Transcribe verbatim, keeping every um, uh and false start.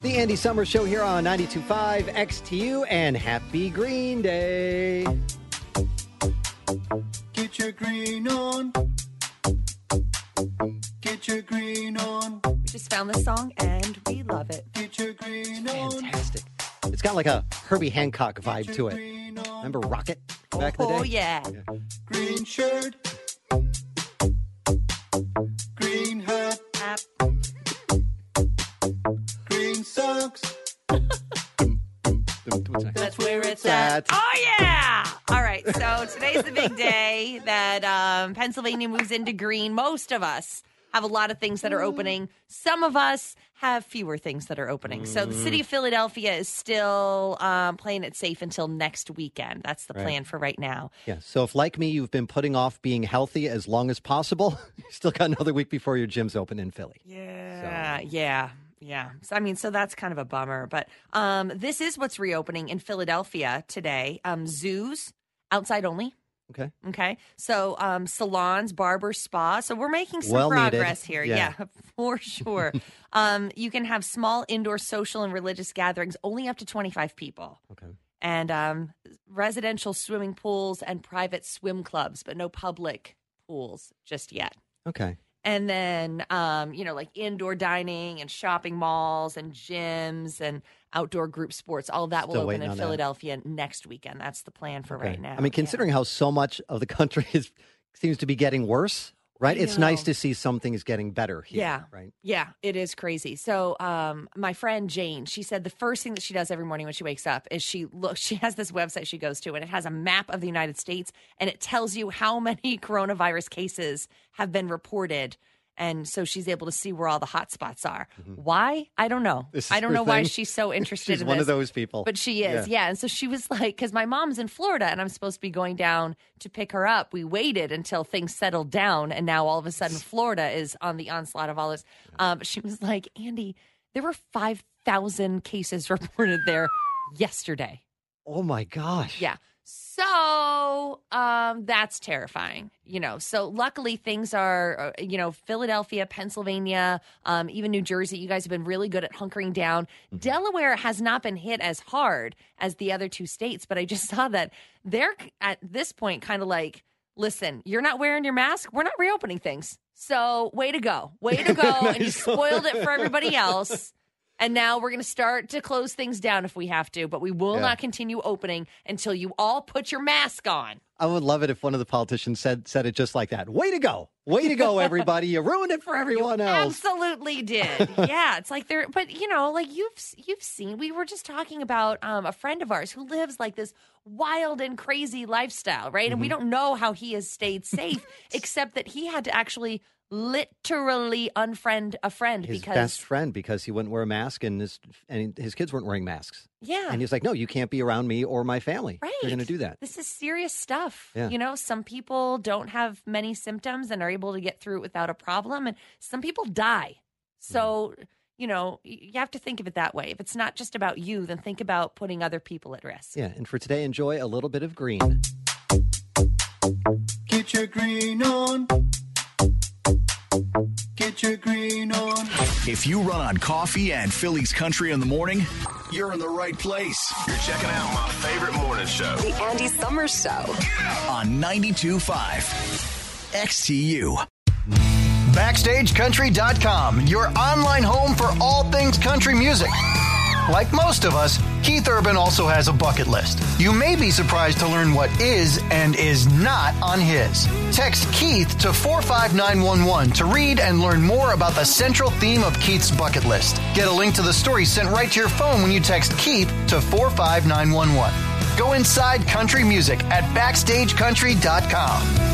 The Andy Summers Show here on ninety-two point five X T U, and happy Green Day. Get your green on. Get your green on. We just found this song and we love it. Get your green on. Fantastic. It's got like a Herbie Hancock vibe to it. Remember Rocket back in the day? Oh, yeah. yeah. Green shirt. Green hat. App. Green socks. That's where it's at. Oh, yeah. All right. So today's the big day that um, Pennsylvania moves into green. Most of us have a lot of things that are opening. Some of us have fewer things that are opening. So the city of Philadelphia is still um, playing it safe until next weekend. That's the plan Right. for right now. Yeah. So if, like me, you've been putting off being healthy as long as possible, you still got another week before your gym's open in Philly. Yeah. So. Yeah. Yeah. So, I mean, so that's kind of a bummer. But um, this is what's reopening in Philadelphia today. Um, zoos, outside only. Okay. Okay. So um, salons, barbers, spa. So we're making some Well progress needed. here. Yeah. Yeah, for sure. um, you can have small indoor social and religious gatherings, only up to twenty-five people. Okay. And um, residential swimming pools and private swim clubs, but no public pools just yet. Okay. And then, um, you know, like indoor dining and shopping malls and gyms and outdoor group sports, all of that Still will open waiting in on that. Philadelphia next weekend. That's the plan for Okay. right now. I mean, considering how so much of the country is seems to be getting worse, right? I It's nice know. to see some things getting better here, Yeah. right? Yeah, it is crazy. So, um, my friend Jane, she said the first thing that she does every morning when she wakes up is she looks. She has this website she goes to, and it has a map of the United States, and it tells you how many coronavirus cases have been reported. And so she's able to see where all the hot spots are. Mm-hmm. Why? I don't know. This is I don't her know why thing? she's so interested She's in one this. of those people. But she is, yeah. And so she was like, because my mom's in Florida and I'm supposed to be going down to pick her up. We waited until things settled down. And now all of a sudden, Florida is on the onslaught of all this. Um, she was like, Andy, there were five thousand cases reported there yesterday. Oh, my gosh. Yeah. So um, that's terrifying, you know. So luckily things are, uh, you know, Philadelphia, Pennsylvania, um, even New Jersey, you guys have been really good at hunkering down. Mm-hmm. Delaware has not been hit as hard as the other two states, but I just saw that they're at this point kind of like, listen, you're not wearing your mask. We're not reopening things. So way to go. Way to go. Nice. And you spoiled it for everybody else. And now we're going to start to close things down if we have to, but we will Yeah. not continue opening until you all put your mask on. I would love it if one of the politicians said said it just like that. Way to go. Way to go, everybody. You ruined it for everyone else. Absolutely did. Yeah, it's like they're, but you know, like you've you've seen, we were just talking about um, a friend of ours who lives like this wild and crazy lifestyle, right? Mm-hmm. And we don't know how he has stayed safe, except that he had to actually literally unfriend a friend His because best friend, because he wouldn't wear a mask and his and his kids weren't wearing masks. yeah, And he's like, no, you can't be around me or my family. right. You're going to do that. This is serious stuff. Yeah. You know, some people don't have many symptoms and are able to get through it without a problem, and some people die. So, mm. you know, you have to think of it that way. If it's not just about you, then think about putting other people at risk. Yeah. And for today, enjoy a little bit of green. Get your green on. Get your green on. If you run on coffee and Philly's country in the morning, you're in the right place. You're checking out my favorite morning show, The Andy Summers Show. On ninety-two point five X T U. Backstage Country dot com, your online home for all things country music. Like most of us, Keith Urban also has a bucket list. You may be surprised to learn what is and is not on his. Text Keith to four five nine one one to read and learn more about the central theme of Keith's bucket list. Get a link to the story sent right to your phone when you text Keith to four five nine one one. Go inside country music at Backstage Country dot com.